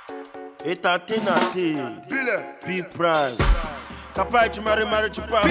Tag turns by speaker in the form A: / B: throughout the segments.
A: Etatinati, B Prime, Capai de Mari Chipaco,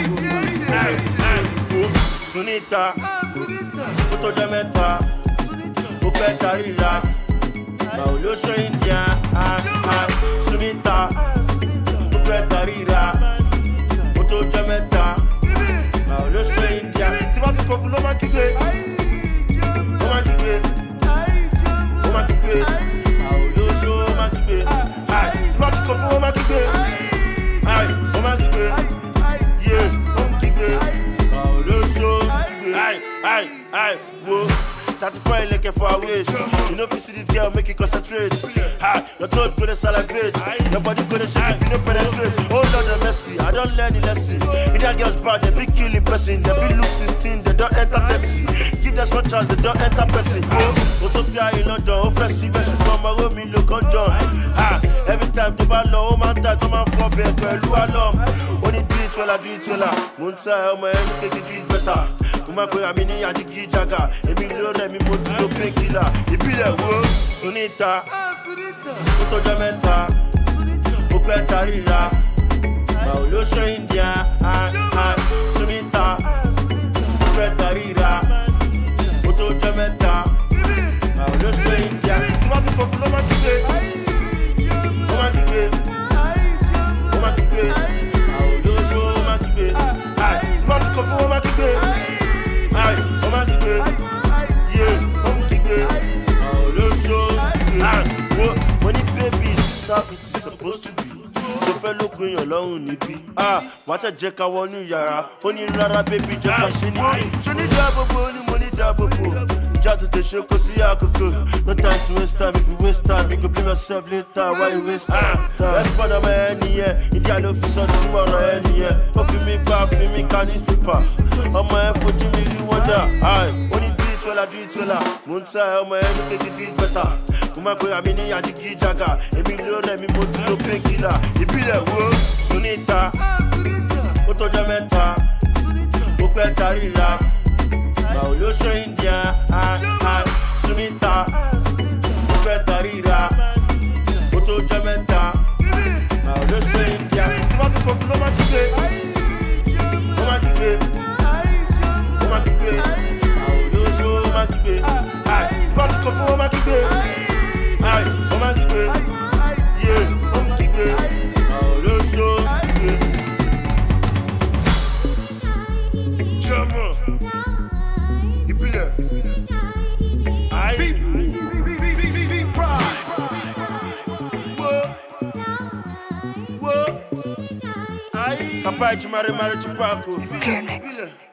A: Sunita, Puto Jameta, Upetarira, Paulusha India, Sunita, Upetarira, Puto Jameta, Paulusha India. Se você for no maquique, no maquique, no maquique, Paulusha maquique. Se você for no maquique, no maquique, yeah, no maquique, Paulusha, whoa. 34 looking for a waist. You know if you see this girl, make it concentrate. Your throat gonna salivate. Your body gonna shake if you don't penetrate. Oh Lord have mercy, I don't learn the lesson. If that girl's bad, they be killing person. They be lose 16, they don't enter 30. Give them small chance, they don't enter person. Oh Sophia in London, oh Freshie, she from my home in local John. Every time to buy low, man, that come out from bed, girl, you alone. Only do it well, I do it well. One side, my head, take it better. Uma koya mini ya digi jaga. Emilio le mi motu lo painkiller. Ibile wo Sunita, Puto Jameta, Upetarira, Paulusha India, Sunita, Upetarira, Puto Jameta, Paulusha India. Tu vas te confondre ma kike, ma kike, ma kike, Paulusha ma kike. Tu vas te confondre ma kike. When it baby, it's supposed to be. So fellow green alone, nippy. What a jack I want you, Yara. Only rara baby, Jack, she need double, money double. Just to show, cause see, I could go. No time to waste time. If you waste time, you can blame yourself later. Why you waste time? That's part of my any year. Indian officer tomorrow, any year. Coffee me back, feel me, can newspaper. On my effort, you really wonder. Only do it well, I do it well. One side, on my head, make it better. Uma koya mini ya digi jaga. Emilio le mi motu lo painkiller. Ibile wo Sunita, Puto Jameta, Upetarira, Paulusha India, Sunita, Upetarira, Puto Jameta, Paulusha India. Tu vas te confondre no maquique, no maquique, no maquique, Paulusha maquique. Tu vas te confondre no maquique. Capai de Mari Chipaco.